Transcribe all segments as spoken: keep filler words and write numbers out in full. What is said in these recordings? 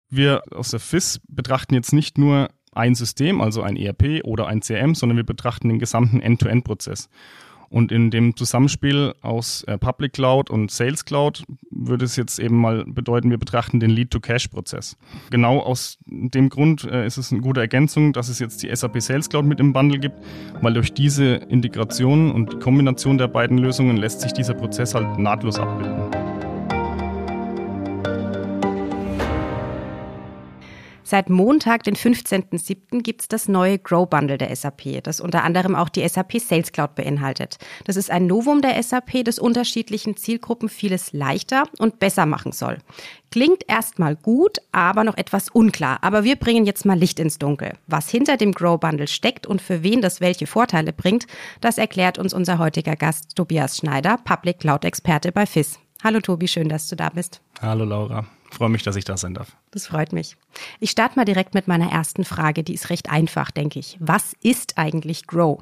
Wir aus der F I S betrachten jetzt nicht nur ein System, also ein E R P oder ein C R M, sondern wir betrachten den gesamten End-to-End-Prozess. Und in dem Zusammenspiel aus äh, Public Cloud und Sales Cloud würde es jetzt eben mal bedeuten, wir betrachten den Lead-to-Cash-Prozess. Genau aus dem Grund äh, ist es eine gute Ergänzung, dass es jetzt die S A P Sales Cloud mit im Bundle gibt, weil durch diese Integration und die Kombination der beiden Lösungen lässt sich dieser Prozess halt nahtlos abbilden. Seit Montag, den fünfzehnten siebten gibt es das neue Grow-Bundle der S A P, das unter anderem auch die S A P Sales Cloud beinhaltet. Das ist ein Novum der S A P, das unterschiedlichen Zielgruppen vieles leichter und besser machen soll. Klingt erstmal gut, aber noch etwas unklar. Aber wir bringen jetzt mal Licht ins Dunkel. Was hinter dem Grow-Bundle steckt und für wen das welche Vorteile bringt, das erklärt uns unser heutiger Gast Tobias Schneider, Public Cloud-Experte bei F I S. Hallo Tobi, schön, dass du da bist. Hallo Laura. Ich freue mich, dass ich da sein darf. Das freut mich. Ich starte mal direkt mit meiner ersten Frage, die ist recht einfach, denke ich. Was ist eigentlich Grow?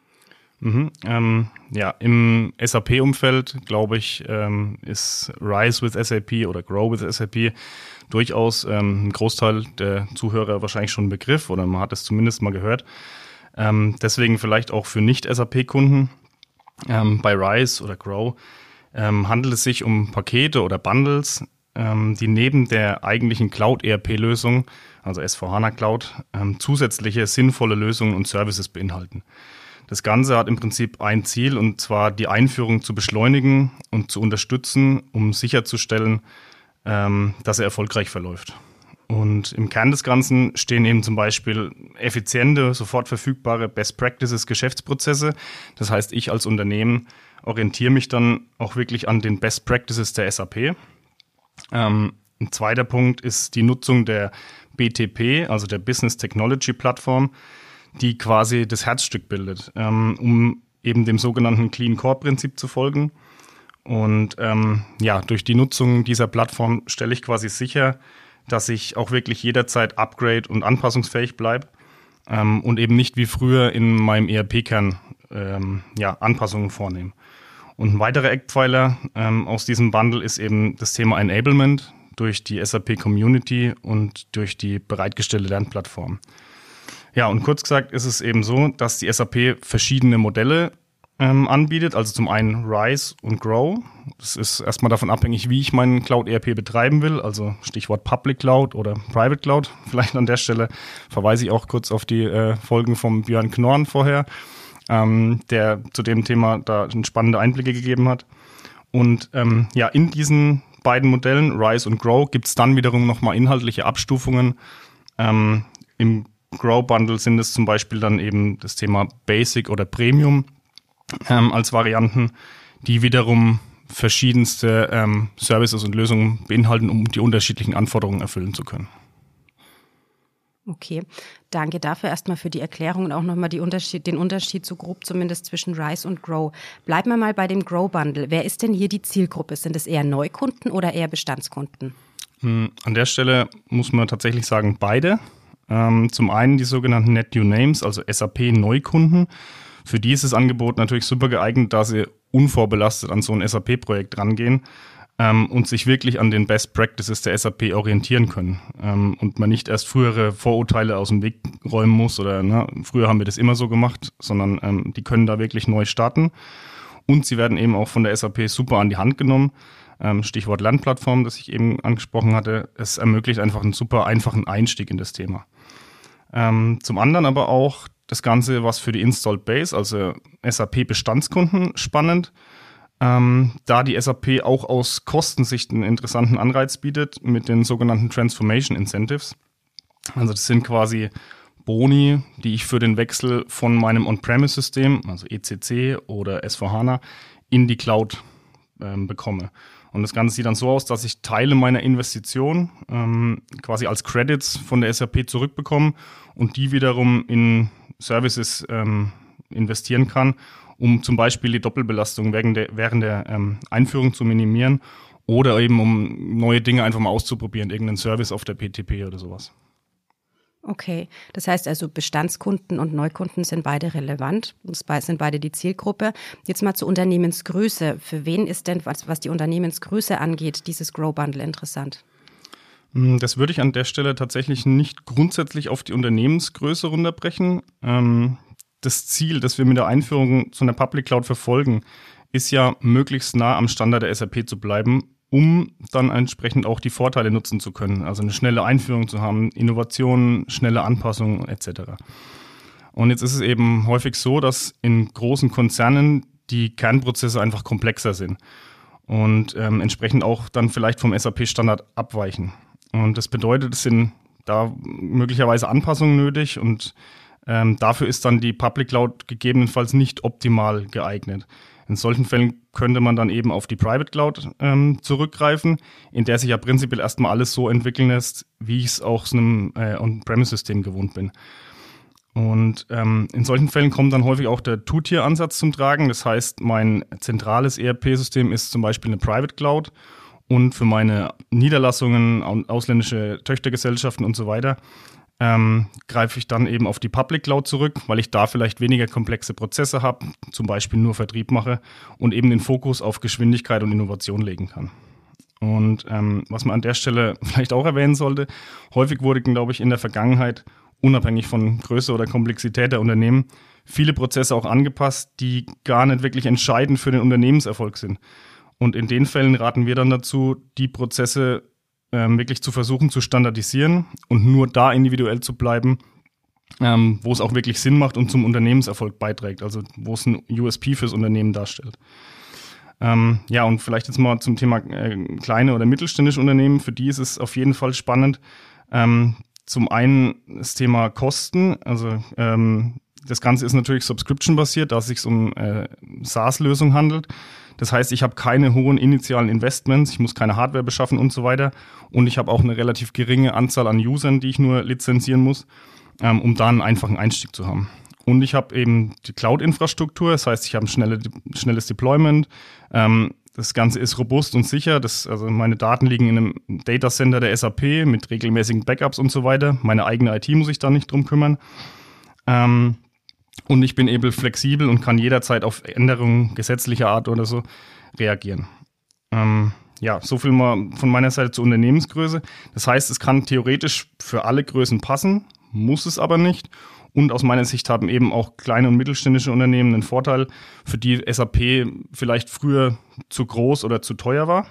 Mhm, ähm, ja, im S A P-Umfeld, glaube ich, ähm, ist Rise with S A P oder Grow with S A P durchaus ähm, ein Großteil der Zuhörer wahrscheinlich schon ein Begriff oder man hat es zumindest mal gehört. Ähm, deswegen vielleicht auch für Nicht-S A P-Kunden ähm, bei Rise oder Grow ähm, handelt es sich um Pakete oder Bundles, die neben der eigentlichen Cloud-E R P-Lösung, also S vier HANA Cloud, ähm, zusätzliche sinnvolle Lösungen und Services beinhalten. Das Ganze hat im Prinzip ein Ziel, und zwar die Einführung zu beschleunigen und zu unterstützen, um sicherzustellen, ähm, dass er erfolgreich verläuft. Und im Kern des Ganzen stehen eben zum Beispiel effiziente, sofort verfügbare Best Practices Geschäftsprozesse. Das heißt, ich als Unternehmen orientiere mich dann auch wirklich an den Best Practices der S A P. Ähm, ein zweiter Punkt ist die Nutzung der B T P, also der Business Technology Plattform, die quasi das Herzstück bildet, ähm, um eben dem sogenannten Clean Core Prinzip zu folgen. Und ähm, ja, durch die Nutzung dieser Plattform stelle ich quasi sicher, dass ich auch wirklich jederzeit upgrade- und anpassungsfähig bleibe ähm, und eben nicht wie früher in meinem E R P-Kern ähm, ja, Anpassungen vornehme. Und ein weiterer Eckpfeiler ähm, aus diesem Bundle ist eben das Thema Enablement durch die S A P Community und durch die bereitgestellte Lernplattform. Ja, und kurz gesagt ist es eben so, dass die S A P verschiedene Modelle ähm, anbietet, also zum einen Rise und Grow. Das ist erstmal davon abhängig, wie ich meinen Cloud-E R P betreiben will, also Stichwort Public Cloud oder Private Cloud. Vielleicht an der Stelle verweise ich auch kurz auf die äh, Folgen vom Björn Knorn vorher, Ähm, der zu dem Thema da spannende Einblicke gegeben hat. Und ähm, ja, in diesen beiden Modellen, Rise und Grow, gibt es dann wiederum nochmal inhaltliche Abstufungen. Ähm, Im Grow-Bundle sind es zum Beispiel dann eben das Thema Basic oder Premium ähm, als Varianten, die wiederum verschiedenste ähm, Services und Lösungen beinhalten, um die unterschiedlichen Anforderungen erfüllen zu können. Okay, danke dafür erstmal für die Erklärung und auch nochmal die Unterschied, den Unterschied so grob zumindest zwischen Rise und Grow. Bleiben wir mal bei dem Grow-Bundle. Wer ist denn hier die Zielgruppe? Sind es eher Neukunden oder eher Bestandskunden? An der Stelle muss man tatsächlich sagen, beide. Ähm, zum einen die sogenannten Net New Names, also S A P-Neukunden. Für die ist das Angebot natürlich super geeignet, da sie unvorbelastet an so ein S A P-Projekt rangehen ähm, und sich wirklich an den Best Practices der S A P orientieren können ähm, und man nicht erst frühere Vorurteile aus dem Weg räumen muss oder ne, früher haben wir das immer so gemacht, sondern ähm, die können da wirklich neu starten und sie werden eben auch von der S A P super an die Hand genommen. Ähm, Stichwort Lernplattform, das ich eben angesprochen hatte. Es ermöglicht einfach einen super einfachen Einstieg in das Thema. Ähm, zum anderen aber auch das Ganze, was für die Installed Base, also S A P-Bestandskunden, spannend, ähm, da die S A P auch aus Kostensicht einen interessanten Anreiz bietet mit den sogenannten Transformation Incentives. Also das sind quasi Boni, die ich für den Wechsel von meinem On-Premise-System, also E C C oder S vier HANA, in die Cloud ähm, bekomme. Und das Ganze sieht dann so aus, dass ich Teile meiner Investition ähm, quasi als Credits von der S A P zurückbekomme und die wiederum in Services ähm, investieren kann, um zum Beispiel die Doppelbelastung während der, während der ähm, Einführung zu minimieren oder eben um neue Dinge einfach mal auszuprobieren, irgendeinen Service auf der P T P oder sowas. Okay, das heißt also Bestandskunden und Neukunden sind beide relevant, es sind beide die Zielgruppe. Jetzt mal zur Unternehmensgröße. Für wen ist denn, was, was die Unternehmensgröße angeht, dieses Grow Bundle interessant? Das würde ich an der Stelle tatsächlich nicht grundsätzlich auf die Unternehmensgröße runterbrechen. Das Ziel, das wir mit der Einführung zu einer Public Cloud verfolgen, ist ja, möglichst nah am Standard der S A P zu bleiben, um dann entsprechend auch die Vorteile nutzen zu können. Also eine schnelle Einführung zu haben, Innovationen, schnelle Anpassungen et cetera. Und jetzt ist es eben häufig so, dass in großen Konzernen die Kernprozesse einfach komplexer sind und ähm, entsprechend auch dann vielleicht vom S A P-Standard abweichen. Und das bedeutet, es sind da möglicherweise Anpassungen nötig und ähm, dafür ist dann die Public Cloud gegebenenfalls nicht optimal geeignet. In solchen Fällen könnte man dann eben auf die Private Cloud ähm, zurückgreifen, in der sich ja prinzipiell erstmal alles so entwickeln lässt, wie ich es auch aus einem äh, On-Premise-System gewohnt bin. Und ähm, in solchen Fällen kommt dann häufig auch der Two-Tier-Ansatz zum Tragen. Das heißt, mein zentrales E R P-System ist zum Beispiel eine Private Cloud und für meine Niederlassungen, ausländische Töchtergesellschaften und so weiter ähm, greife ich dann eben auf die Public Cloud zurück, weil ich da vielleicht weniger komplexe Prozesse habe, zum Beispiel nur Vertrieb mache und eben den Fokus auf Geschwindigkeit und Innovation legen kann. Und ähm, was man an der Stelle vielleicht auch erwähnen sollte, häufig wurden, glaube ich, in der Vergangenheit unabhängig von Größe oder Komplexität der Unternehmen, viele Prozesse auch angepasst, die gar nicht wirklich entscheidend für den Unternehmenserfolg sind. Und in den Fällen raten wir dann dazu, die Prozesse ähm, wirklich zu versuchen zu standardisieren und nur da individuell zu bleiben, ähm, wo es auch wirklich Sinn macht und zum Unternehmenserfolg beiträgt, also wo es ein U S P fürs Unternehmen darstellt. Ähm, ja, und vielleicht jetzt mal zum Thema äh, kleine oder mittelständische Unternehmen. Für die ist es auf jeden Fall spannend. Ähm, zum einen das Thema Kosten, also ähm, das Ganze ist natürlich subscription-basiert, da es sich um äh, SaaS-Lösung handelt. Das heißt, ich habe keine hohen initialen Investments, ich muss keine Hardware beschaffen und so weiter. Und ich habe auch eine relativ geringe Anzahl an Usern, die ich nur lizenzieren muss, ähm, um da einen einfachen Einstieg zu haben. Und ich habe eben die Cloud-Infrastruktur, das heißt, ich habe ein schnelle, schnelles Deployment. Ähm, das Ganze ist robust und sicher. Das, also meine Daten liegen in einem Datacenter der S A P mit regelmäßigen Backups und so weiter. Meine eigene I T muss ich da nicht drum kümmern. Ähm, Und ich bin eben flexibel und kann jederzeit auf Änderungen gesetzlicher Art oder so reagieren. Ähm, ja, so viel mal von meiner Seite zur Unternehmensgröße. Das heißt, es kann theoretisch für alle Größen passen, muss es aber nicht. Und aus meiner Sicht haben eben auch kleine und mittelständische Unternehmen einen Vorteil, für die S A P vielleicht früher zu groß oder zu teuer war.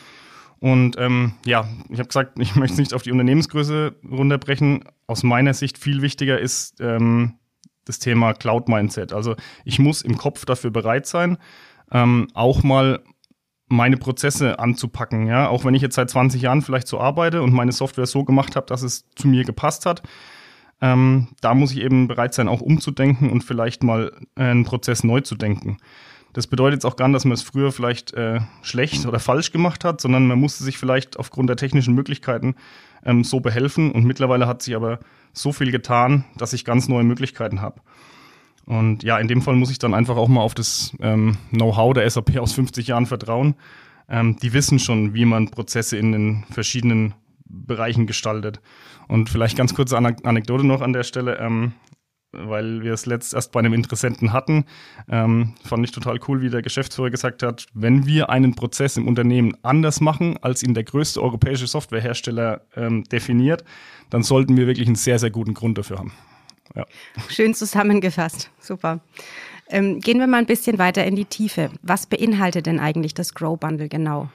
Und ähm, ja, ich habe gesagt, ich möchte es nicht auf die Unternehmensgröße runterbrechen. Aus meiner Sicht viel wichtiger ist ähm, das Thema Cloud-Mindset. Also ich muss im Kopf dafür bereit sein, ähm, auch mal meine Prozesse anzupacken. Ja? Auch wenn ich jetzt seit zwanzig Jahren vielleicht so arbeite und meine Software so gemacht habe, dass es zu mir gepasst hat, ähm, da muss ich eben bereit sein, auch umzudenken und vielleicht mal äh, einen Prozess neu zu denken. Das bedeutet jetzt auch gar nicht, dass man es früher vielleicht äh, schlecht oder falsch gemacht hat, sondern man musste sich vielleicht aufgrund der technischen Möglichkeiten ähm, so behelfen. Und mittlerweile hat sich aber so viel getan, dass ich ganz neue Möglichkeiten habe. Und ja, in dem Fall muss ich dann einfach auch mal auf das ähm, Know-how der S A P aus fünfzig Jahren vertrauen. Ähm, die wissen schon, wie man Prozesse in den verschiedenen Bereichen gestaltet. Und vielleicht ganz kurze Anekdote noch an der Stelle, ähm, weil wir es letzt erst bei einem Interessenten hatten, ähm, fand ich total cool, wie der Geschäftsführer gesagt hat, wenn wir einen Prozess im Unternehmen anders machen, als ihn der größte europäische Softwarehersteller ähm, definiert, dann sollten wir wirklich einen sehr, sehr guten Grund dafür haben. Ja. Schön zusammengefasst, super. Ähm, gehen wir mal ein bisschen weiter in die Tiefe. Was beinhaltet denn eigentlich das Grow Bundle genau?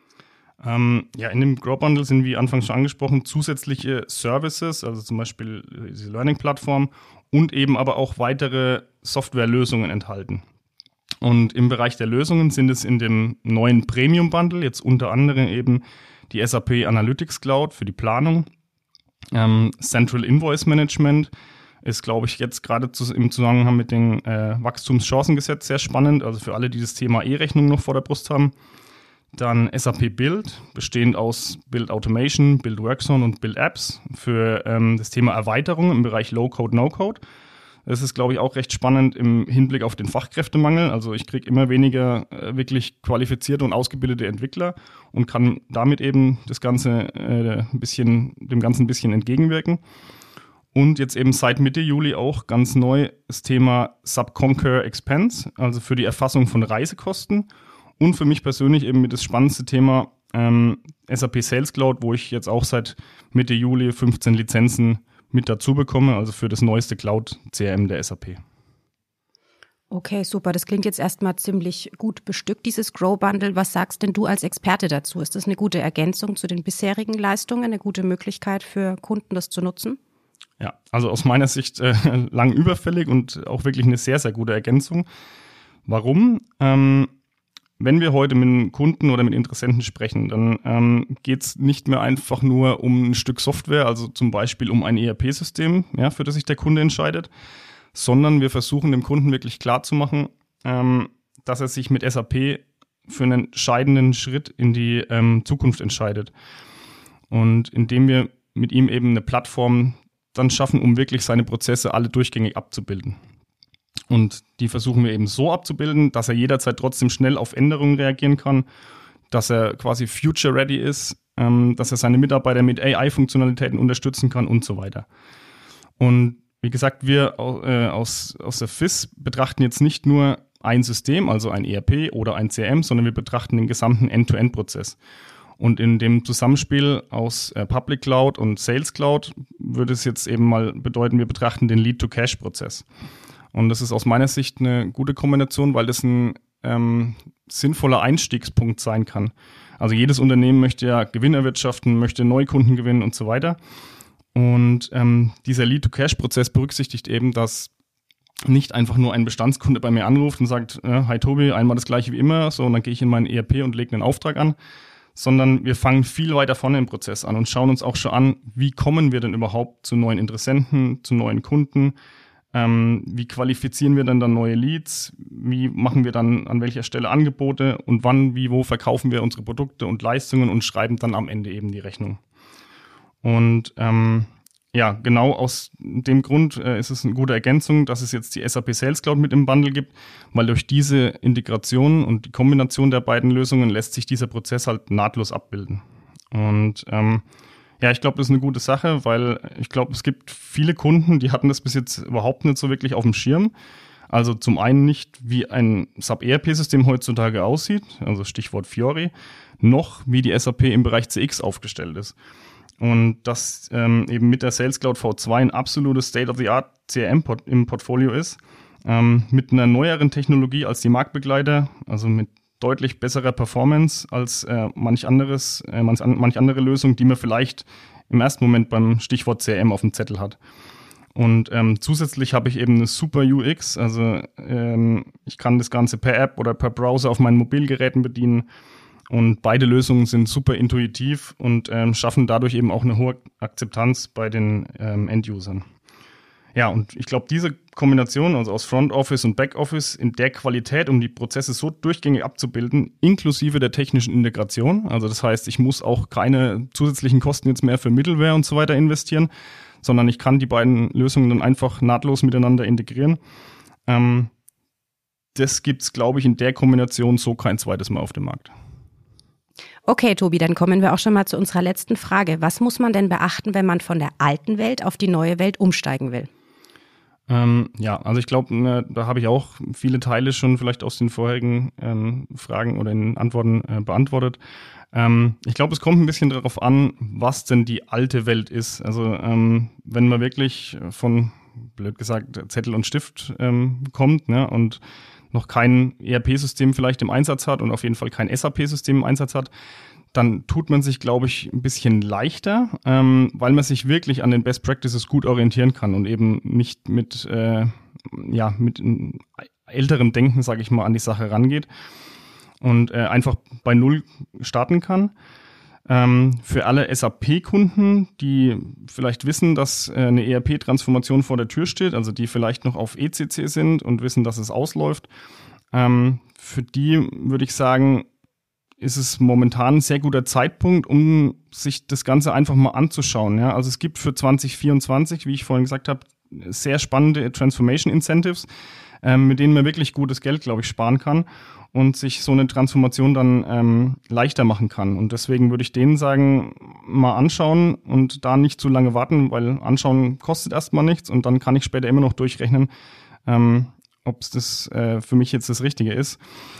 Ähm, ja, in dem Grow Bundle sind, wie anfangs schon angesprochen, zusätzliche Services, also zum Beispiel diese Learning-Plattform und eben aber auch weitere Softwarelösungen enthalten. Und im Bereich der Lösungen sind es in dem neuen Premium Bundle jetzt unter anderem eben die S A P Analytics Cloud für die Planung, ähm, Central Invoice Management ist, glaube ich, jetzt gerade zu, im Zusammenhang mit dem äh, Wachstumschancengesetz sehr spannend, also für alle, die das Thema E-Rechnung noch vor der Brust haben. Dann S A P Build, bestehend aus Build Automation, Build Workzone und Build Apps für ähm, das Thema Erweiterung im Bereich Low-Code, No-Code. Das ist, glaube ich, auch recht spannend im Hinblick auf den Fachkräftemangel. Also ich kriege immer weniger äh, wirklich qualifizierte und ausgebildete Entwickler und kann damit eben das Ganze äh, ein bisschen, dem Ganzen ein bisschen entgegenwirken. Und jetzt eben seit Mitte Juli auch ganz neu das Thema Subconcur Expense, also für die Erfassung von Reisekosten. Und für mich persönlich eben mit das spannendste Thema ähm, S A P Sales Cloud, wo ich jetzt auch seit Mitte Juli fünfzehn Lizenzen mit dazu bekomme, also für das neueste Cloud-C R M der S A P. Okay, super. Das klingt jetzt erstmal ziemlich gut bestückt, dieses Grow-Bundle. Was sagst denn du als Experte dazu? Ist das eine gute Ergänzung zu den bisherigen Leistungen, eine gute Möglichkeit für Kunden, das zu nutzen? Ja, also aus meiner Sicht äh, lang überfällig und auch wirklich eine sehr, sehr gute Ergänzung. Warum? Ähm, wenn wir heute mit einem Kunden oder mit Interessenten sprechen, dann ähm, geht es nicht mehr einfach nur um ein Stück Software, also zum Beispiel um ein E R P-System, ja, für das sich der Kunde entscheidet, sondern wir versuchen dem Kunden wirklich klarzumachen, ähm, dass er sich mit S A P für einen entscheidenden Schritt in die ähm, Zukunft entscheidet. Und indem wir mit ihm eben eine Plattform dann schaffen, um wirklich seine Prozesse alle durchgängig abzubilden. Und die versuchen wir eben so abzubilden, dass er jederzeit trotzdem schnell auf Änderungen reagieren kann, dass er quasi future-ready ist, ähm, dass er seine Mitarbeiter mit A I-Funktionalitäten unterstützen kann und so weiter. Und wie gesagt, wir äh, aus, aus der F I S betrachten jetzt nicht nur ein System, also ein E R P oder ein C R M, sondern wir betrachten den gesamten End-to-End-Prozess. Und in dem Zusammenspiel aus äh, Public Cloud und Sales Cloud würde es jetzt eben mal bedeuten, wir betrachten den Lead-to-Cash-Prozess. Und das ist aus meiner Sicht eine gute Kombination, weil das ein ähm, sinnvoller Einstiegspunkt sein kann. Also jedes Unternehmen möchte ja Gewinn erwirtschaften, möchte Neukunden gewinnen und so weiter. Und ähm, dieser Lead-to-Cash-Prozess berücksichtigt eben, dass nicht einfach nur ein Bestandskunde bei mir anruft und sagt, äh, hi Tobi, einmal das gleiche wie immer, so, und dann gehe ich in meinen E R P und lege einen Auftrag an, sondern wir fangen viel weiter vorne im Prozess an und schauen uns auch schon an, wie kommen wir denn überhaupt zu neuen Interessenten, zu neuen Kunden, ähm, wie qualifizieren wir denn dann neue Leads, wie machen wir dann an welcher Stelle Angebote und wann, wie, wo verkaufen wir unsere Produkte und Leistungen und schreiben dann am Ende eben die Rechnung. Und ähm, ja, genau aus dem Grund äh, ist es eine gute Ergänzung, dass es jetzt die S A P Sales Cloud mit im Bundle gibt, weil durch diese Integration und die Kombination der beiden Lösungen lässt sich dieser Prozess halt nahtlos abbilden. Und ähm, ja, ich glaube, das ist eine gute Sache, weil ich glaube, es gibt viele Kunden, die hatten das bis jetzt überhaupt nicht so wirklich auf dem Schirm. Also zum einen nicht, wie ein Sub-E R P-System heutzutage aussieht, also Stichwort Fiori, noch wie die S A P im Bereich C X aufgestellt ist. Und dass ähm, eben mit der Sales Cloud V zwei ein absolutes State-of-the-Art C R M -Port- im Portfolio ist, ähm, mit einer neueren Technologie als die Marktbegleiter, also mit deutlich besserer Performance als äh, manch anderes, äh, manch, manch andere Lösung, die man vielleicht im ersten Moment beim Stichwort C R M auf dem Zettel hat. Und ähm, zusätzlich habe ich eben eine super U X, also ähm, ich kann das Ganze per App oder per Browser auf meinen Mobilgeräten bedienen. Und beide Lösungen sind super intuitiv und ähm, schaffen dadurch eben auch eine hohe Akzeptanz bei den ähm, End-Usern. Ja, und ich glaube, diese Kombination, also aus Front Office und Back Office in der Qualität, um die Prozesse so durchgängig abzubilden, inklusive der technischen Integration, also das heißt, ich muss auch keine zusätzlichen Kosten jetzt mehr für Middleware und so weiter investieren, sondern ich kann die beiden Lösungen dann einfach nahtlos miteinander integrieren. Ähm, das gibt's, glaube ich, in der Kombination so kein zweites Mal auf dem Markt. Okay, Tobi, dann kommen wir auch schon mal zu unserer letzten Frage. Was muss man denn beachten, wenn man von der alten Welt auf die neue Welt umsteigen will? Ähm, ja, also ich glaube, ne, da habe ich auch viele Teile schon vielleicht aus den vorherigen ähm, Fragen oder in Antworten äh, beantwortet. Ähm, ich glaube, es kommt ein bisschen darauf an, was denn die alte Welt ist. Also ähm, wenn man wirklich von, blöd gesagt, Zettel und Stift ähm, kommt, ne, und noch kein E R P-System vielleicht im Einsatz hat und auf jeden Fall kein S A P-System im Einsatz hat, dann tut man sich, glaube ich, ein bisschen leichter, ähm, weil man sich wirklich an den Best Practices gut orientieren kann und eben nicht mit, äh, ja, mit älterem Denken, sage ich mal, an die Sache rangeht und äh, einfach bei Null starten kann. Ähm, für alle S A P-Kunden, die vielleicht wissen, dass äh, eine E R P-Transformation vor der Tür steht, also die vielleicht noch auf E C C sind und wissen, dass es ausläuft, ähm, für die würde ich sagen, ist es momentan ein sehr guter Zeitpunkt, um sich das Ganze einfach mal anzuschauen. Ja? Also es gibt für zwanzig vierundzwanzig, wie ich vorhin gesagt habe, sehr spannende Transformation Incentives, ähm, mit denen man wirklich gutes Geld, glaube ich, sparen kann und sich so eine Transformation dann ähm, leichter machen kann. Und deswegen würde ich denen sagen, mal anschauen und da nicht zu lange warten, weil anschauen kostet erstmal nichts und dann kann ich später immer noch durchrechnen, ähm, ob es das äh, für mich jetzt das Richtige ist.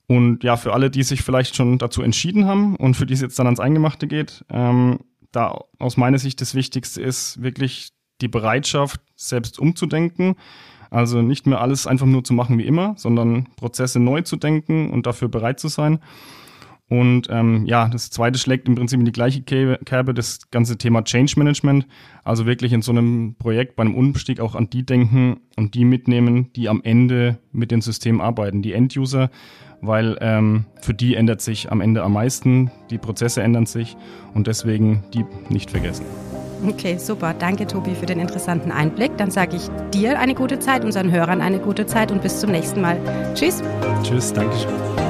Und ja, für alle, die sich vielleicht schon dazu entschieden haben und für die es jetzt dann ans Eingemachte geht, ähm, da aus meiner Sicht das Wichtigste ist wirklich die Bereitschaft, selbst umzudenken. Also nicht mehr alles einfach nur zu machen wie immer, sondern Prozesse neu zu denken und dafür bereit zu sein. Und ähm, ja, das Zweite schlägt im Prinzip in die gleiche Kerbe, das ganze Thema Change Management. Also wirklich in so einem Projekt, bei einem Umstieg auch an die denken und die mitnehmen, die am Ende mit den Systemen arbeiten, die End-User, weil ähm, für die ändert sich am Ende am meisten, die Prozesse ändern sich und deswegen die nicht vergessen. Okay, super. Danke, Tobi, für den interessanten Einblick. Dann sage ich dir eine gute Zeit, unseren Hörern eine gute Zeit und bis zum nächsten Mal. Tschüss. Tschüss, danke schön.